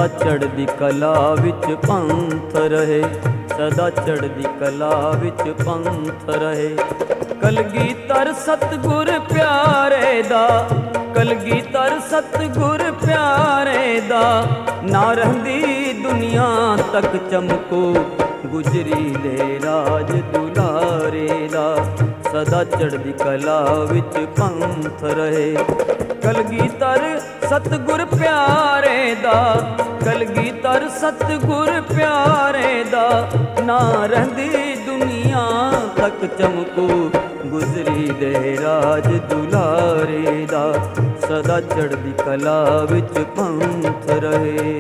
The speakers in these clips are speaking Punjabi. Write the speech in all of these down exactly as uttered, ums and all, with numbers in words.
ਸਦਾ ਚੜ੍ਹਦੀ ਕਲਾ ਵਿੱਚ ਪੰਥ ਰਹੇ, ਸਦਾ ਚੜ੍ਹਦੀ ਕਲਾ ਵਿੱਚ ਪੰਥ ਰਹੇ। ਕਲਗੀਧਰ ਸਤਿਗੁਰ ਪਿਆਰੇ ਦਾ, ਕਲਗੀਧਰ ਸਤਿਗੁਰ ਪਿਆਰੇ ਦਾ, ਨਾ ਰਹਿੰਦੀ ਦੁਨੀਆ ਤੱਕ ਚਮਕੋ ਗੁਜਰੀ ਦੇ ਰਾਜ ਦੁਲਾਰੇ ਦਾ। ਸਦਾ ਚੜ੍ਹਦੀ ਕਲਾ ਵਿੱਚ ਪੰਥ ਰਹੇ। ਕਲਗੀਧਰ ਸਤਿਗੁਰ ਪਿਆਰੇ ਦਾ, ਕਲਗੀਧਰ ਸਤਿਗੁਰ ਪਿਆਰੇ ਦਾ, ਨਾ ਰਹਿੰਦੀ ਦੁਨੀਆ ਤੱਕ ਚਮਕੋ ਗੁਜਰੀ ਦੇ ਰਾਜ ਦੁਲਾਰੇ ਦਾ। ਸਦਾ ਚੜ੍ਹਦੀ ਕਲਾ ਵਿੱਚ ਪੰਥ ਰਹੇ।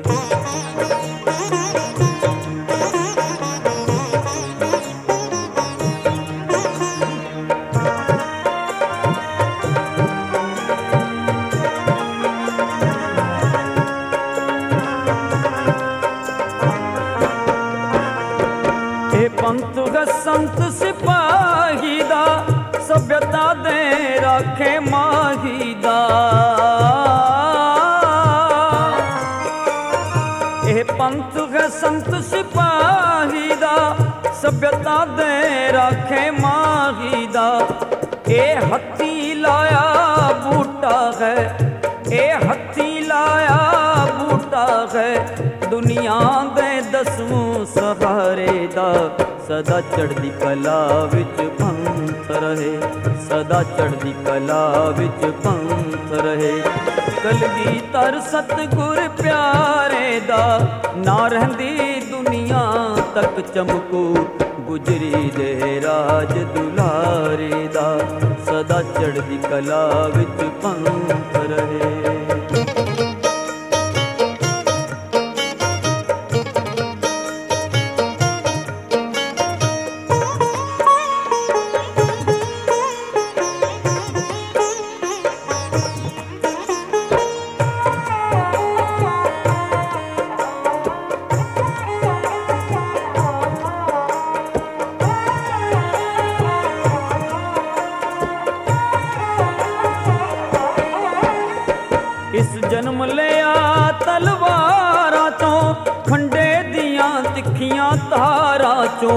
ਪੰਥ ਹੈ ਸੰਤ ਸਿਪਾਹੀ ਦਾ, ਸਭਿਅਤਾ ਦੇ ਰਾਖੇ ਮਾਹੀ ਦਾ। ਇਹ ਪੰਥ ਹੈ ਸੰਤ ਸਿਪਾਹੀ ਦਾ, ਸਭਿਅਤਾ ਦੇ ਰਾਖੇ ਮਾਹੀ ਦਾ। ਇਹ ਹੱਥੀ ਲਾਇਆ ਬੂਟਾ ਹੈ, ਇਹ ਹੱਥੀ ਲਾਇਆ ਬੂਟਾ ਹੈ, ਦੁਨੀਆ ਦੇ ਦਸਵੋਂ ਸਹਾਰੇ ਦਾ। ਸਦਾ ਚੜ੍ਹਦੀ ਕਲਾ ਵਿੱਚ ਪੰਥ ਰਹੇ, ਸਦਾ ਚੜ੍ਹਦੀ ਕਲਾ ਵਿੱਚ ਪੰਥ ਰਹੇ। ਕਲਗੀਧਰ ਸਤਿਗੁਰ ਪਿਆਰੇ ਦਾ, ਨਾ ਰਹਿੰਦੀ ਦੁਨੀਆ ਤੱਕ ਚਮਕੋ ਗੁਜਰੀ ਦੇ ਰਾਜ ਦੁਲਾਰੇ ਦਾ। ਸਦਾ ਚੜ੍ਹਦੀ ਕਲਾ ਵਿੱਚ ਪੰਥ ਰਹੇ। ਇਸ ਜਨਮ ਲਿਆ ਤਲਵਾਰਾਂ ਚੋਂ, ਖੰਡੇ ਦੀਆਂ ਤਿੱਖੀਆਂ ਧਾਰਾਂ ਚੋਂ।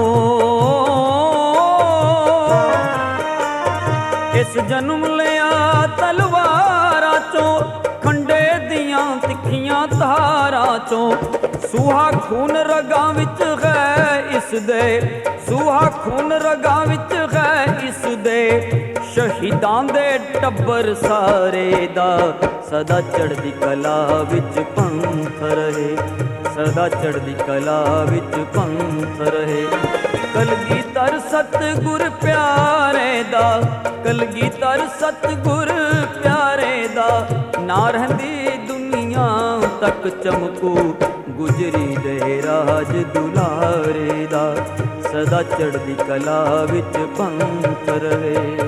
ਇਸ ਜਨਮ ਲਿਆ ਤਲਵਾਰਾਂ ਚੋਂ, ਖੰਡੇ ਦੀਆਂ ਤਿੱਖੀਆਂ ਧਾਰਾਂ ਚੋਂ। ਸੂਹਾ ਖੂਨ ਰਗਾਂ ਵਿੱਚ ਹੈ ਇਸ ਦੇ, ਸੂਹਾ ਖੂਨ ਰਗਾਂ ਵਿੱਚ ਹੈ ਇਸ ਦੇ। ਸ਼ਹੀਦਾਂ ਦੇ ਟੱਬਰ ਸਾਰੇ ਦਾ, ਸਦਾ ਚੜ੍ਹਦੀ ਕਲਾ ਵਿੱਚ ਪੰਥ ਰਹੇ, ਸਦਾ ਚੜ੍ਹਦੀ ਕਲਾ ਵਿੱਚ ਪੰਥ ਰਹੇ। ਕਲਗੀਧਰ ਸਤਿਗੁਰ ਪਿਆਰੇ ਦਾ, ਕਲਗੀਧਰ ਸਤਿਗੁਰ ਪਿਆਰੇ ਦਾ, ਨਾ ਰਹਿੰਦੀ ਦੁਨੀਆ ਤੱਕ ਚਮਕੋ ਗੁਜਰੀ ਦੇ ਰਾਜ ਦੁਲਾਰੇ ਦਾ। ਸਦਾ ਚੜ੍ਹਦੀ ਕਲਾ ਵਿੱਚ ਪੰਥ ਰਹੇ।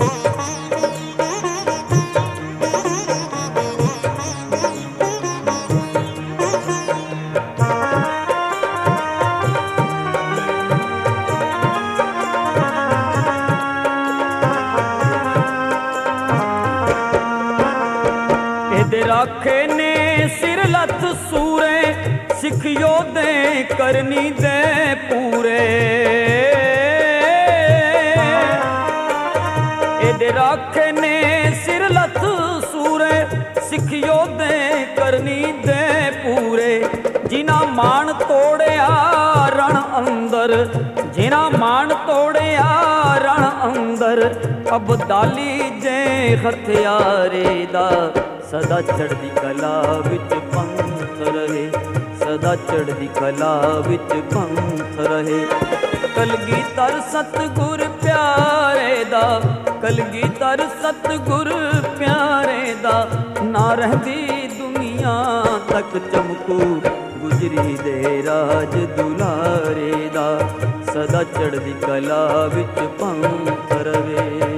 ਇਹਦੇ ਰਾਖੇ ਨੇ ਸਿਰ ਲੱਥ ਸੂਰੇ, ਸਿੱਖ ਯੋਧੇ ਕਰਨੀ ਦੇ ਪੂਰੇ। ਇਹਦੇ ਰਾਖੇ ਨੇ ਸਿਰ ਲੱਥ ਸੂਰੇ, ਸਿੱਖ ਯੋਧੇ ਕਰਨੀ ਦੇ ਪੂਰੇ। ਜਿਨ੍ਹਾਂ ਮਾਣ ਤੋੜਿਆ ਰਣ ਅੰਦਰ, ਜਿਨ੍ਹਾਂ ਮਾਣ ਤੋੜਿਆ ਰਣ ਅੰਦਰ, ਅਬਦਾਲੀ ਜੇ ਹਥਿਆਰੇ ਦਾ। ਸਦਾ ਚੜ੍ਹਦੀ ਕਲਾ ਵਿੱਚ ਪੰਥ ਰਹੇ, ਸਦਾ ਚੜ੍ਹਦੀ ਕਲਾ ਵਿੱਚ ਪੰਥ ਰਹੇ। ਕਲਗੀਧਰ ਸਤਿਗੁਰ ਪਿਆਰੇ ਦਾ, ਕਲਗੀਧਰ ਸਤਿਗੁਰ ਪਿਆਰੇ ਦਾ, ਨਾ ਰਹਿੰਦੀ ਦੁਨੀਆ ਤੱਕ ਚਮਕੋ ਗੁਜਰੀ ਦੇ ਰਾਜ ਦੁਲਾਰੇ ਦਾ। ਸਦਾ ਚੜ੍ਹਦੀ ਕਲਾ ਵਿੱਚ ਪੰਥ ਰਹੇ।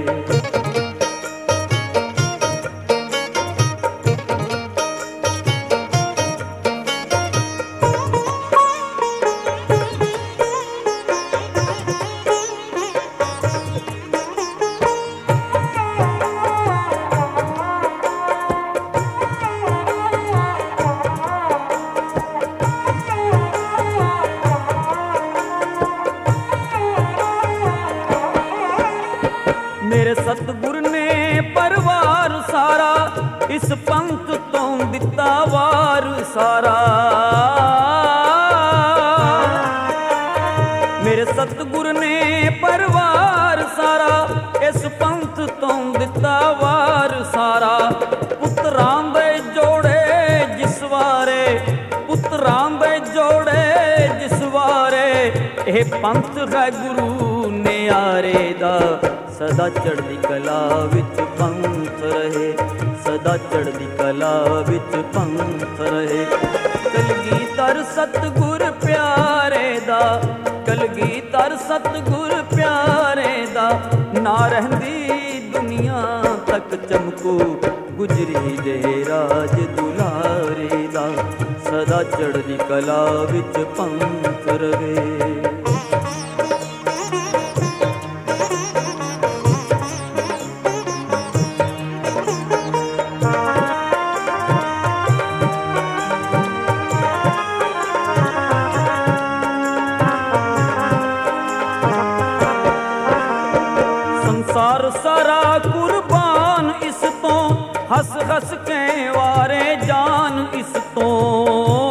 ਪੁੱਤਰਾਂ ਦੇ ਜੋੜੇ ਜਿਸ ਵਾਰੇ, ਇਹ ਪੰਥ ਹੈ ਗੁਰੂ ਨਿਆਰੇ ਦਾ। ਸਦਾ ਚੜ੍ਹਦੀ ਕਲਾ ਵਿੱਚ ਪੰਥ ਰਹੇ, ਸਦਾ ਚੜ੍ਹਦੀ ਕਲਾ ਵਿੱਚ ਪੰਥ ਰਹੇ। ਕਲਗੀਧਰ ਸਤਿਗੁਰ ਪਿਆਰੇ ਦਾ, ਕਲਗੀਧਰ ਸਤਿਗੁਰ ਪਿਆਰੇ ਦਾ। ਨਾ ਰਹਿੰਦੀ ਦੁਨੀਆ ਤੱਕ ਚਮਕੂ, ਗੁਜਰੀ ਦੇ ਰਾਜ ਦੁਲਾਰੇ ਦਾ। ਸਦਾ ਚੜ੍ਹਦੀ ਕਲਾ ਵਿੱਚ ਪੰਥ ਰਵੇ। ਸੰਸਾਰ ਸਾਰਾ ਕੁਰਬਾਨ ਇਸ ਤੋਂ, ਹੱਸ ਹੱਸ ਕੇ ਵਾਰੇ ਜਾਨ ਇਸ ਤੋਂ।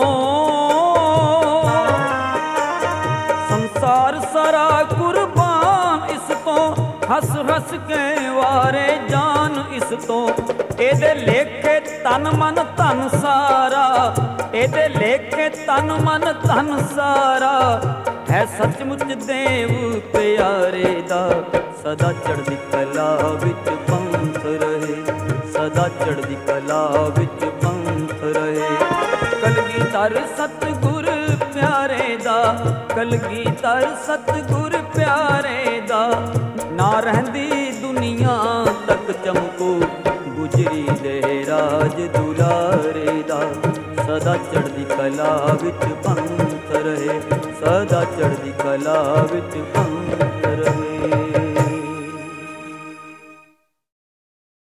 ਸੰਸਾਰ ਸਾਰਾ ਕੁਰਬਾਨ ਇਸ ਤੋਂ, ਹੱਸ ਹੱਸ ਕੇ ਵਾਰੇ ਜਾਨ ਇਸ ਤੋਂ। ਇਹਦੇ ਲੇਖੇ ਤਨ ਮਨ ਧਨ ਸਾਰਾ, ਇਹਦੇ ਲੇਖੇ ਤਨ ਮਨ ਧਨ ਸਾਰਾ। ਹੈ ਸੱਚਮੁੱਚ ਦੇਵ ਪਿਆਰੇ ਦਾ। ਸਦਾ ਚੜ੍ਹਦੀ ਕਲਾ ਵਿੱਚ ਪੰਥ ਰਹੇ, ਸਦਾ ਚੜ੍ਹਦੀ ਕਲਾ ਵਿੱਚ ਪੰਥ ਰਹੇ। ਕਲਗੀਧਰ ਸਤਿਗੁਰ ਪਿਆਰੇ ਦਾ, ਕਲਗੀਧਰ ਸਤਿਗੁਰ ਪਿਆਰੇ ਦਾ। ਨਾ ਰਹਿੰਦੀ ਦੁਨੀਆ ਤੱਕ ਚਮਕੂ, ਗੁਜਰੀ ਦੇ ਰਾਜ ਦੁਲਾਰੇ ਦਾ। ਸਦਾ ਚੜ੍ਹਦੀ ਕਲਾ ਵਿੱਚ ਪੰਥ ਰਹੇ, ਸਦਾ ਚੜ੍ਹਦੀ ਕਲਾ ਵਿੱਚ ਪੰਥ ਰਹੇ।